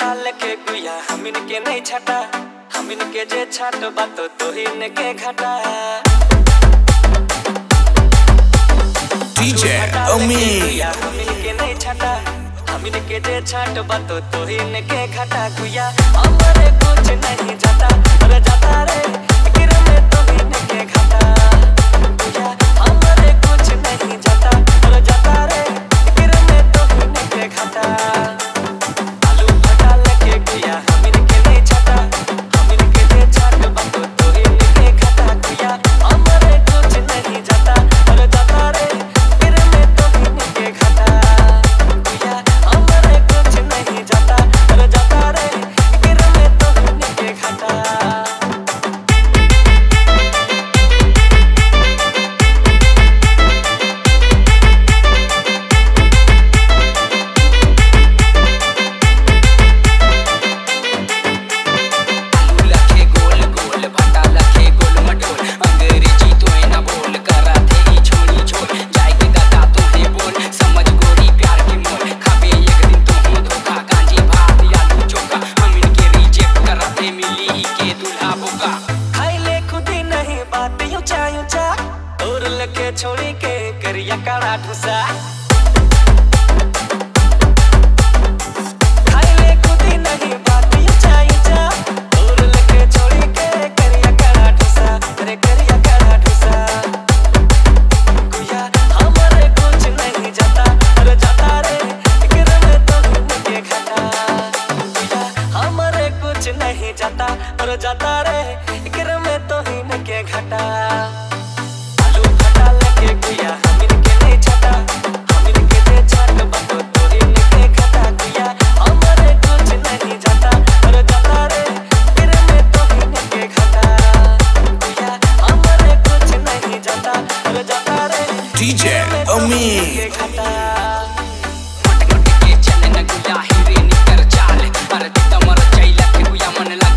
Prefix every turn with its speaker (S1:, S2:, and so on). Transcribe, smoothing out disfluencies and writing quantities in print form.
S1: फटा लेके गुया हमिन के नहीं छटा हमिन के जे छाट बात तो ही न के घटा
S2: DJ Omid
S1: हमिन के नहीं छटा हमिन के जे छाट बात तो ही न के घटा गुया हमारे कुछ नहीं जाता अरे जाता रे गिर में तो ही न के घटा गुया हमारे कुछ नहीं जाता अरे जाता रे गिर में तो ही न के घटा छोड़ी के करिया काड़ा ढूसा खाइले खुदी नहीं बात ऊंचा ऊंचा और लेके छोड़ी के करिया काड़ा ढूसा अरे करिया काड़ा ढूसा गुया हमारे कुछ नहीं जाता अरे जाता रे गिर में तो के घटा गुया हमारे कुछ नहीं जाता अरे जाता रे गिर में तो ही न के घटा गुया हमिन के नहीं छटा हमिन के जे छाट बात तो ही न के घटा गुया हमारे कुछ नहीं जाता अरे जाता रे गिर में तो ही न के घटा गुया हमारे कुछ नहीं जाता अरे जाता रे
S2: DJ Omid
S1: मोट मोट के चले न गुया हीरे निकर चाल अरे तमर चैला के गुया मन लग